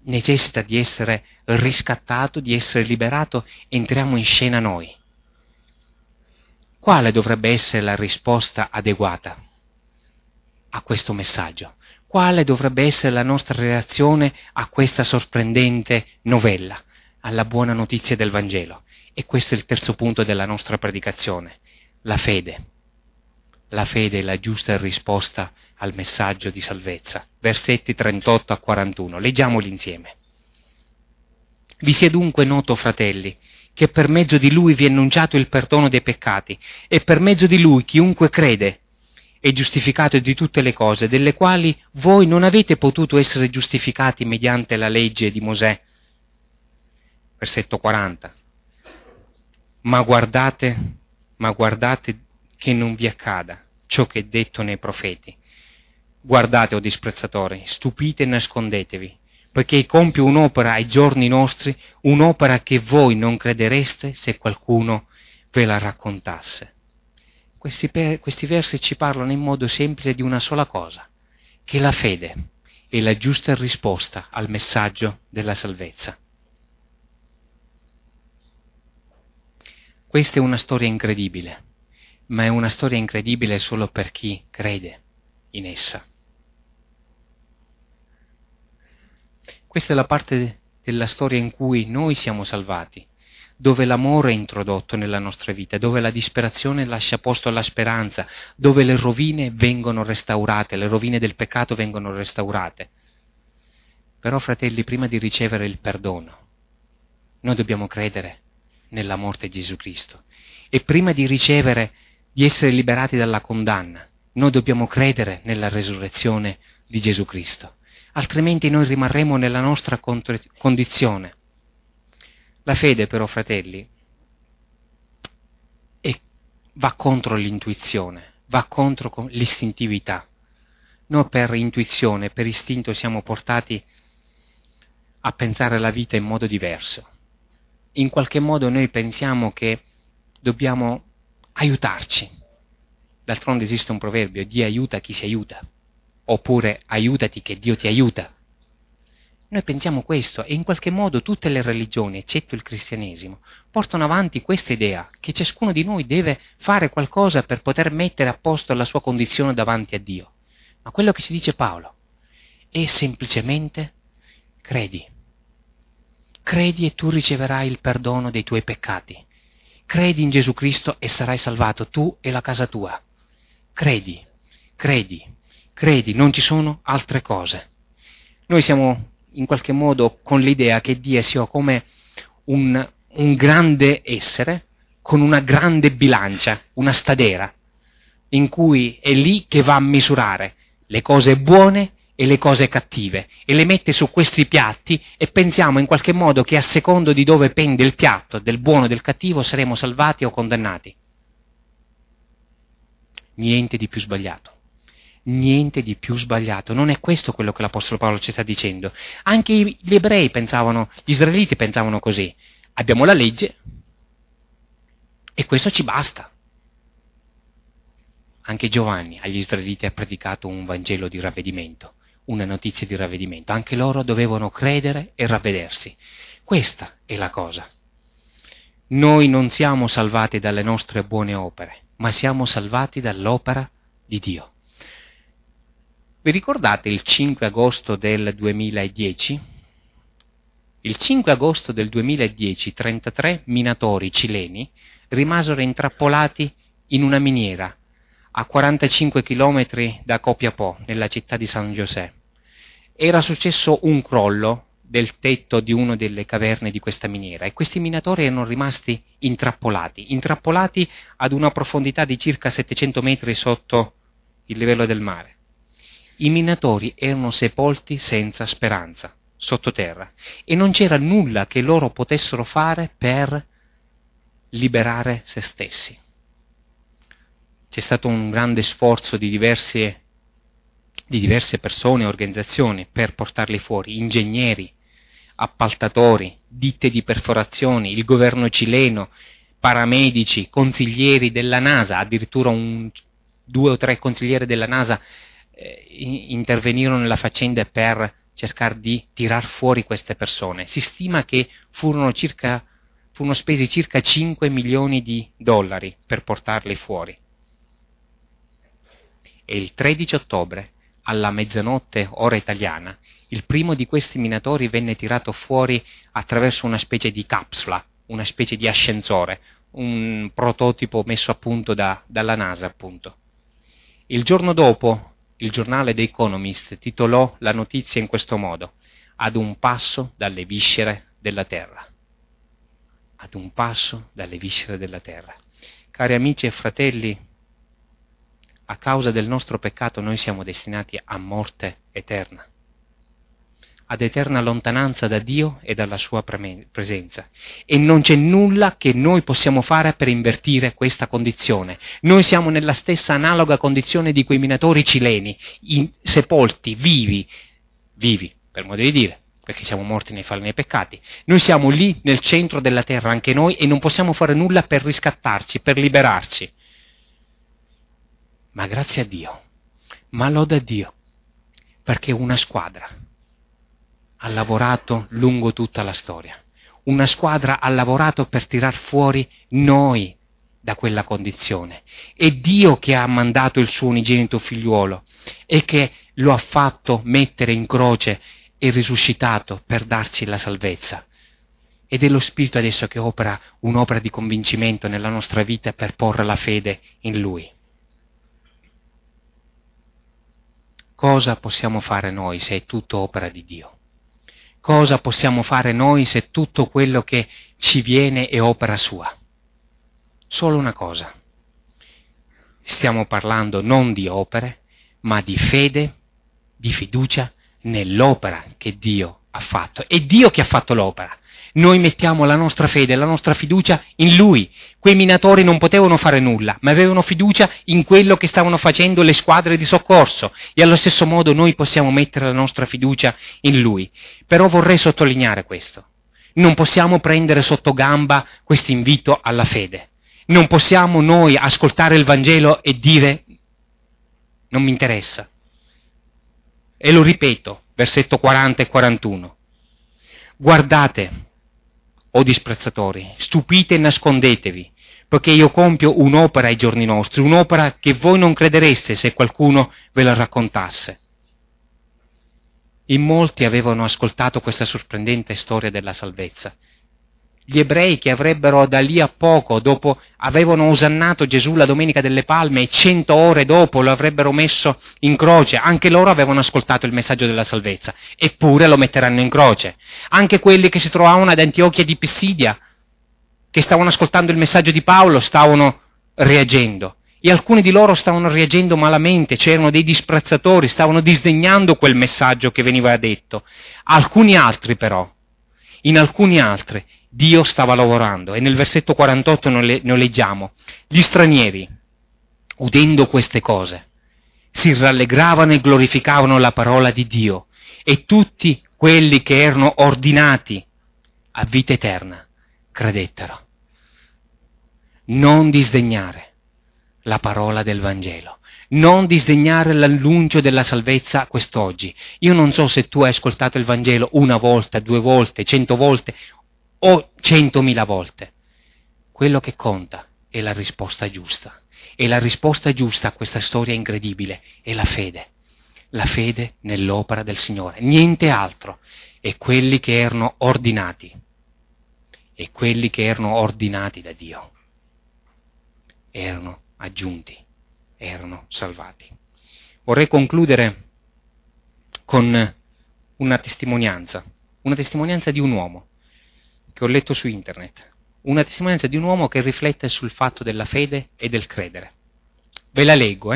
[SPEAKER 1] necessita di essere riscattato, di essere liberato, entriamo in scena noi. Quale dovrebbe essere la risposta adeguata a questo messaggio? Quale dovrebbe essere la nostra reazione a questa sorprendente novella, alla buona notizia del Vangelo? E questo è il terzo punto della nostra predicazione, la fede. La fede è la giusta risposta al messaggio di salvezza. Versetti 38 a 41. Leggiamoli insieme. Vi sia dunque noto, fratelli, che per mezzo di Lui vi è annunciato il perdono dei peccati, e per mezzo di Lui chiunque crede è giustificato di tutte le cose, delle quali voi non avete potuto essere giustificati mediante la legge di Mosè. Versetto 40. Ma guardate che non vi accada ciò che è detto nei profeti. Guardate, o disprezzatori, stupite e nascondetevi, poiché compie un'opera ai giorni nostri, un'opera che voi non credereste se qualcuno ve la raccontasse. Questi versi ci parlano in modo semplice di una sola cosa, che la fede è la giusta risposta al messaggio della salvezza. Questa è una storia incredibile, ma è una storia incredibile solo per chi crede in essa. Questa è la parte della storia in cui noi siamo salvati, dove l'amore è introdotto nella nostra vita, dove la disperazione lascia posto alla speranza, dove le rovine vengono restaurate, le rovine del peccato vengono restaurate. Però, fratelli, prima di ricevere il perdono, noi dobbiamo credere nella morte di Gesù Cristo. E prima di essere liberati dalla condanna, noi dobbiamo credere nella resurrezione di Gesù Cristo. Altrimenti noi rimarremo nella nostra condizione. La fede però, fratelli, va contro l'intuizione, va contro l'istintività. Noi per intuizione, per istinto siamo portati a pensare la vita in modo diverso. In qualche modo noi pensiamo che dobbiamo aiutarci. D'altronde esiste un proverbio: Dio aiuta chi si aiuta, oppure aiutati che Dio ti aiuta. Noi pensiamo questo, e in qualche modo tutte le religioni, eccetto il cristianesimo, portano avanti questa idea che ciascuno di noi deve fare qualcosa per poter mettere a posto la sua condizione davanti a Dio. Ma quello che ci dice Paolo è semplicemente: credi. Credi e tu riceverai il perdono dei tuoi peccati. Credi in Gesù Cristo e sarai salvato, tu e la casa tua. Credi, non ci sono altre cose. Noi siamo in qualche modo con l'idea che Dio sia come un grande essere con una grande bilancia, una stadera, in cui è lì che va a misurare le cose buone e le cose cattive, e le mette su questi piatti, e pensiamo in qualche modo che a secondo di dove pende il piatto, del buono o del cattivo, saremo salvati o condannati. Niente di più sbagliato. Niente di più sbagliato. Non è questo quello che l'Apostolo Paolo ci sta dicendo. Anche gli ebrei pensavano, gli israeliti pensavano così. Abbiamo la legge e questo ci basta. Anche Giovanni agli israeliti ha predicato un Vangelo di ravvedimento, una notizia di ravvedimento. Anche loro dovevano credere e ravvedersi. Questa è la cosa. Noi non siamo salvati dalle nostre buone opere, ma siamo salvati dall'opera di Dio. Vi ricordate il 5 agosto del 2010? Il 5 agosto del 2010 33 minatori cileni rimasero intrappolati in una miniera a 45 km da Copiapó, nella città di San José. Era successo un crollo del tetto di una delle caverne di questa miniera, e questi minatori erano rimasti intrappolati ad una profondità di circa 700 metri sotto il livello del mare. I minatori erano sepolti senza speranza, sottoterra, e non c'era nulla che loro potessero fare per liberare se stessi. C'è stato un grande sforzo di diverse persone e organizzazioni per portarli fuori: ingegneri, appaltatori, ditte di perforazioni, il governo cileno, paramedici, consiglieri della NASA, addirittura 2 o 3 consiglieri della NASA intervenirono nella faccenda per cercare di tirar fuori queste persone. Si stima che furono spesi circa 5 milioni di dollari per portarli fuori. E il 13 ottobre, alla mezzanotte ora italiana, il primo di questi minatori venne tirato fuori attraverso una specie di capsula, una specie di ascensore, un prototipo messo a punto dalla NASA, appunto. Il giorno dopo, il giornale The Economist titolò la notizia in questo modo: ad un passo dalle viscere della Terra. Ad un passo dalle viscere della Terra. Cari amici e fratelli, a causa del nostro peccato noi siamo destinati a morte eterna, ad eterna lontananza da Dio e dalla sua presenza. E non c'è nulla che noi possiamo fare per invertire questa condizione. Noi siamo nella stessa analoga condizione di quei minatori cileni, sepolti, vivi, per modo di dire, perché siamo morti nei peccati. Noi siamo lì nel centro della terra, anche noi, e non possiamo fare nulla per riscattarci, per liberarci. Ma grazie a Dio, ma loda a Dio, perché una squadra ha lavorato lungo tutta la storia. Una squadra ha lavorato per tirar fuori noi da quella condizione. È Dio che ha mandato il suo unigenito figliuolo e che lo ha fatto mettere in croce e risuscitato per darci la salvezza. Ed è lo Spirito adesso che opera un'opera di convincimento nella nostra vita per porre la fede in Lui. Cosa possiamo fare noi se è tutto opera di Dio? Cosa possiamo fare noi se tutto quello che ci viene è opera sua? Solo una cosa. Stiamo parlando non di opere, ma di fede, di fiducia nell'opera che Dio ha fatto. È Dio che ha fatto l'opera. Noi mettiamo la nostra fede, la nostra fiducia in Lui. Quei minatori non potevano fare nulla, ma avevano fiducia in quello che stavano facendo le squadre di soccorso. E allo stesso modo noi possiamo mettere la nostra fiducia in Lui. Però vorrei sottolineare questo. Non possiamo prendere sotto gamba questo invito alla fede. Non possiamo noi ascoltare il Vangelo e dire non mi interessa. E lo ripeto, versetto 40 e 41. Guardate, o disprezzatori, stupite e nascondetevi, perché io compio un'opera ai giorni nostri, un'opera che voi non credereste se qualcuno ve la raccontasse. In molti avevano ascoltato questa sorprendente storia della salvezza. Gli ebrei che avrebbero da lì a poco, dopo, avevano osannato Gesù la Domenica delle Palme e 100 ore dopo lo avrebbero messo in croce, anche loro avevano ascoltato il messaggio della salvezza, eppure lo metteranno in croce. Anche quelli che si trovavano ad Antiochia di Pisidia, che stavano ascoltando il messaggio di Paolo, stavano reagendo. E alcuni di loro stavano reagendo malamente, c'erano dei disprezzatori, stavano disdegnando quel messaggio che veniva detto. Alcuni altri però, in alcuni altri, Dio stava lavorando, e nel versetto 48 noi leggiamo: gli stranieri, udendo queste cose, si rallegravano e glorificavano la parola di Dio, e tutti quelli che erano ordinati a vita eterna credettero. Non disdegnare la parola del Vangelo, non disdegnare l'annuncio della salvezza quest'oggi. Io non so se tu hai ascoltato il Vangelo una volta, 2 volte, 100 volte o 100.000 volte. Quello che conta è la risposta giusta. E la risposta giusta a questa storia incredibile è la fede nell'opera del Signore, niente altro. E quelli che erano ordinati, da Dio, erano aggiunti, erano salvati. Vorrei concludere con una testimonianza di un uomo che ho letto su internet, una testimonianza di un uomo che riflette sul fatto della fede e del credere. Ve la leggo,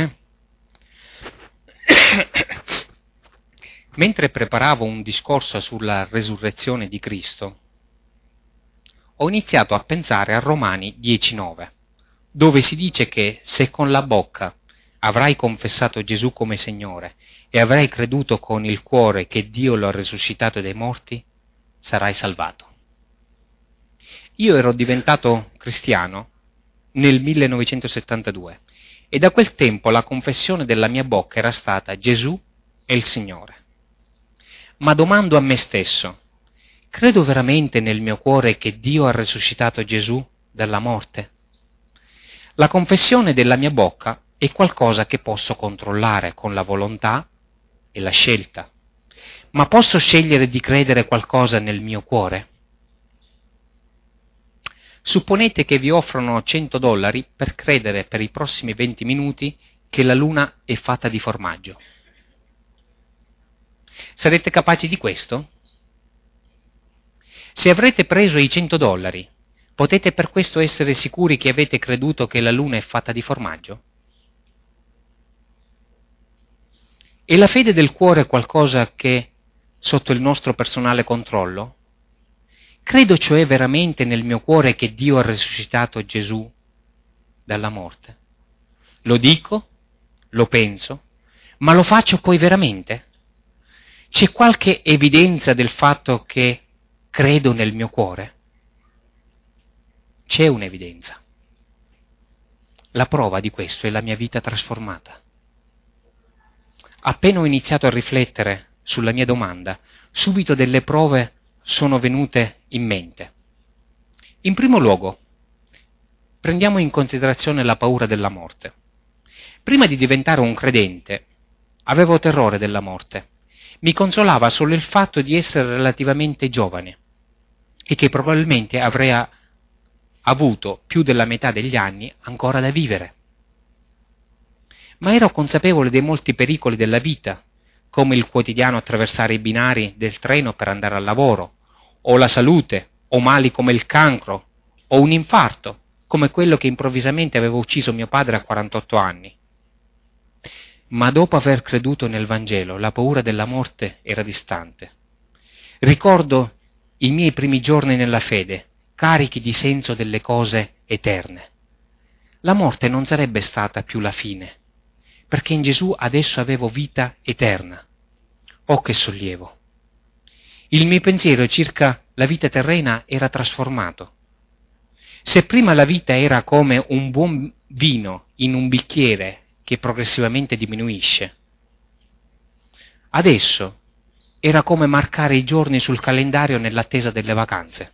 [SPEAKER 1] Mentre preparavo un discorso sulla resurrezione di Cristo, ho iniziato a pensare a Romani 10,9, dove si dice che se con la bocca avrai confessato Gesù come Signore e avrai creduto con il cuore che Dio lo ha risuscitato dai morti, sarai salvato. Io ero diventato cristiano nel 1972 e da quel tempo la confessione della mia bocca era stata Gesù è il Signore. ma domando a me stesso: credo veramente nel mio cuore che Dio ha risuscitato Gesù dalla morte? La confessione della mia bocca è qualcosa che posso controllare con la volontà e la scelta, ma posso scegliere di credere qualcosa nel mio cuore? Supponete che vi offrono $100 per credere per i prossimi 20 minuti che la luna è fatta di formaggio. Sarete capaci di questo? Se avrete preso i $100, potete per questo essere sicuri che avete creduto che la luna è fatta di formaggio? È la fede del cuore qualcosa che è sotto il nostro personale controllo? Credo cioè veramente nel mio cuore che Dio ha risuscitato Gesù dalla morte. Lo dico, lo penso, ma lo faccio poi veramente? C'è qualche evidenza del fatto che credo nel mio cuore? C'è un'evidenza. La prova di questo è la mia vita trasformata. Appena ho iniziato a riflettere sulla mia domanda, subito delle prove sono venute in mente. In primo luogo, prendiamo in considerazione la paura della morte. Prima di diventare un credente, avevo terrore della morte. Mi consolava solo il fatto di essere relativamente giovane e che probabilmente avrei avuto più della metà degli anni ancora da vivere. Ma ero consapevole dei molti pericoli della vita, come il quotidiano attraversare i binari del treno per andare al lavoro, o la salute, o mali come il cancro, o un infarto, come quello che improvvisamente aveva ucciso mio padre a 48 anni. Ma dopo aver creduto nel Vangelo, la paura della morte era distante. Ricordo i miei primi giorni nella fede, carichi di senso delle cose eterne. La morte non sarebbe stata più la fine, perché in Gesù adesso avevo vita eterna. Oh, che sollievo! Il mio pensiero circa la vita terrena era trasformato. Se prima la vita era come un buon vino in un bicchiere che progressivamente diminuisce, adesso era come marcare i giorni sul calendario nell'attesa delle vacanze.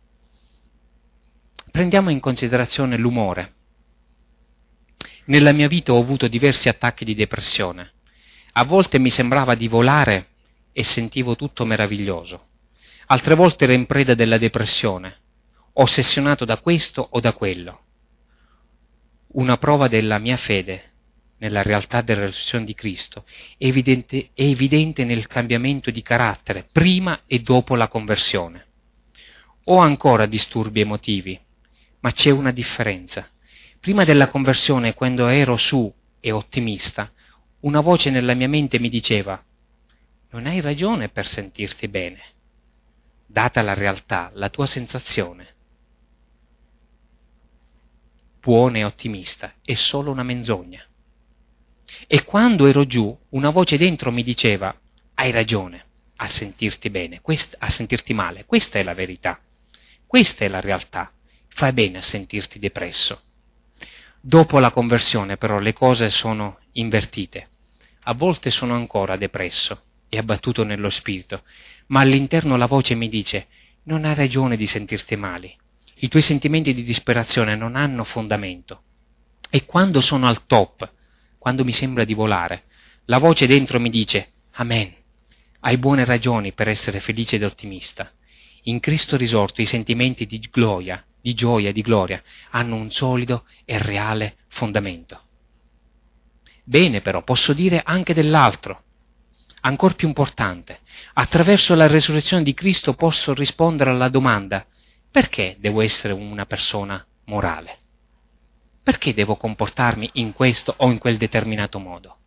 [SPEAKER 1] Prendiamo in considerazione l'umore. Nella mia vita ho avuto diversi attacchi di depressione. A volte mi sembrava di volare e sentivo tutto meraviglioso. Altre volte ero in preda della depressione, ossessionato da questo o da quello. Una prova della mia fede nella realtà della risurrezione di Cristo è evidente nel cambiamento di carattere prima e dopo la conversione. Ho ancora disturbi emotivi, ma c'è una differenza. Prima della conversione, quando ero su e ottimista, una voce nella mia mente mi diceva: non hai ragione per sentirti bene. Data la realtà, la tua sensazione buona e ottimista è solo una menzogna. E quando ero giù, una voce dentro mi diceva: hai ragione a sentirti bene, a sentirti male, questa è la verità, questa è la realtà, fai bene a sentirti depresso. Dopo la conversione però le cose sono invertite. A volte sono ancora depresso e abbattuto nello spirito, ma all'interno la voce mi dice: non hai ragione di sentirti male, i tuoi sentimenti di disperazione non hanno fondamento. E quando sono al top, quando mi sembra di volare, la voce dentro mi dice: amen, hai buone ragioni per essere felice ed ottimista. In Cristo risorto i sentimenti di gioia, di gloria, hanno un solido e reale fondamento. Bene, però, posso dire anche dell'altro, ancor più importante. Attraverso la resurrezione di Cristo posso rispondere alla domanda: perché devo essere una persona morale? Perché devo comportarmi in questo o in quel determinato modo?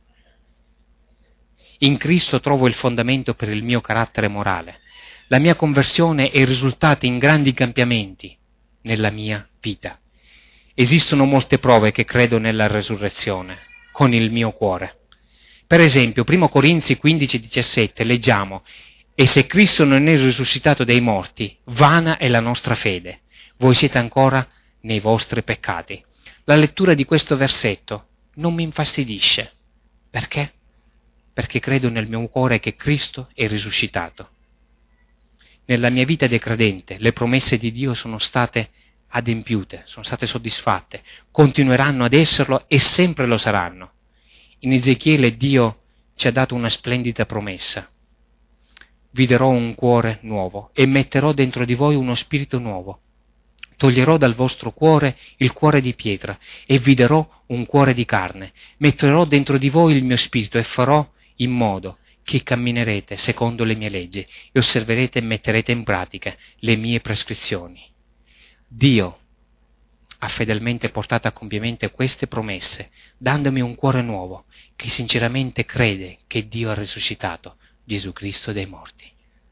[SPEAKER 1] In Cristo trovo il fondamento per il mio carattere morale. La mia conversione è risultata in grandi cambiamenti nella mia vita. Esistono molte prove che credo nella resurrezione, con il mio cuore. Per esempio, 1 Corinzi 15,17 leggiamo: e se Cristo non è risuscitato dai morti, vana è la nostra fede, voi siete ancora nei vostri peccati. La lettura di questo versetto non mi infastidisce. Perché? perché credo nel mio cuore che Cristo è risuscitato. Nella mia vita di credente le promesse di Dio sono state adempiute, sono state soddisfatte, continueranno ad esserlo e sempre lo saranno. In Ezechiele Dio ci ha dato una splendida promessa. Vi darò un cuore nuovo e metterò dentro di voi uno spirito nuovo. Toglierò dal vostro cuore il cuore di pietra e vi darò un cuore di carne. Metterò dentro di voi il mio spirito e farò in modo che camminerete secondo le mie leggi e osserverete e metterete in pratica le mie prescrizioni. Dio ha fedelmente portato a compimento queste promesse, dandomi un cuore nuovo, che sinceramente crede che Dio ha risuscitato Gesù Cristo dai morti.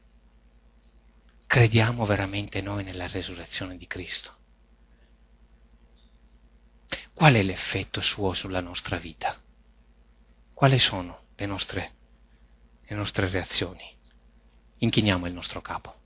[SPEAKER 1] Crediamo veramente noi nella resurrezione di Cristo? Qual è l'effetto suo sulla nostra vita? Quali sono le nostre reazioni? Inchiniamo il nostro capo.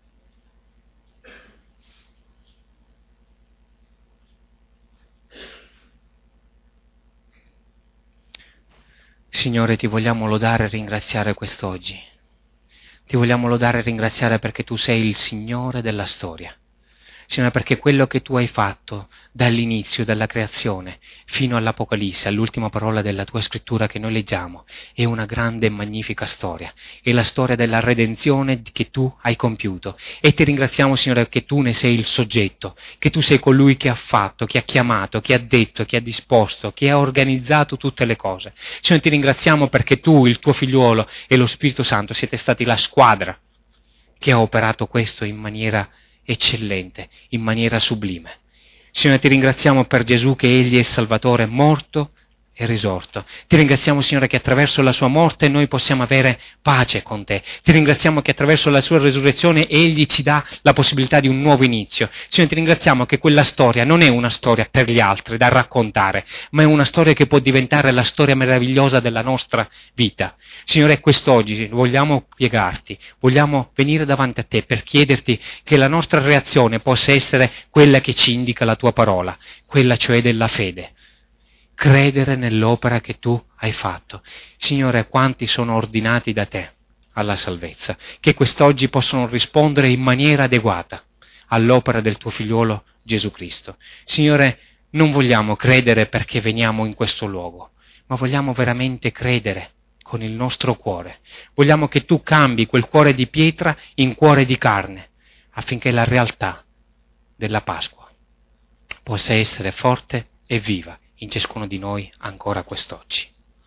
[SPEAKER 1] Signore, ti vogliamo lodare e ringraziare quest'oggi. Ti vogliamo lodare e ringraziare perché tu sei il Signore della storia. Signore, perché quello che tu hai fatto dall'inizio, dalla creazione, fino all'Apocalisse, all'ultima parola della tua scrittura che noi leggiamo, è una grande e magnifica storia. È la storia della redenzione che tu hai compiuto. E ti ringraziamo, Signore, che tu ne sei il soggetto, che tu sei colui che ha fatto, che ha chiamato, che ha detto, che ha disposto, che ha organizzato tutte le cose. Signore, ti ringraziamo perché tu, il tuo figliuolo e lo Spirito Santo siete stati la squadra che ha operato questo in maniera eccellente, in maniera sublime. Signore, ti ringraziamo per Gesù che Egli è Salvatore morto e risorto. Ti ringraziamo, Signore, che attraverso la sua morte noi possiamo avere pace con te. Ti ringraziamo che attraverso la sua resurrezione Egli ci dà la possibilità di un nuovo inizio. Signore, ti ringraziamo che quella storia non è una storia per gli altri da raccontare, ma è una storia che può diventare la storia meravigliosa della nostra vita. Signore, quest'oggi vogliamo piegarti, vogliamo venire davanti a te per chiederti che la nostra reazione possa essere quella che ci indica la tua parola, quella cioè della fede. Credere nell'opera che tu hai fatto. Signore, quanti sono ordinati da te alla salvezza, che quest'oggi possono rispondere in maniera adeguata all'opera del tuo figliuolo Gesù Cristo. Signore, non vogliamo credere perché veniamo in questo luogo, ma vogliamo veramente credere con il nostro cuore. Vogliamo che tu cambi quel cuore di pietra in cuore di carne, affinché la realtà della Pasqua possa essere forte e viva in ciascuno di noi ancora quest'oggi.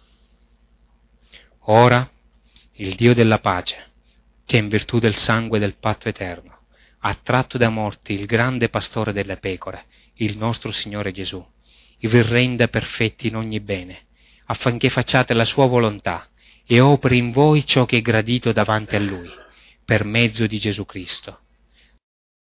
[SPEAKER 1] Ora il Dio della pace, che in virtù del sangue del patto eterno ha tratto da morti il grande pastore delle pecore, il nostro Signore Gesù, vi renda perfetti in ogni bene, affinché facciate la sua volontà e operi in voi ciò che è gradito davanti a Lui, per mezzo di Gesù Cristo,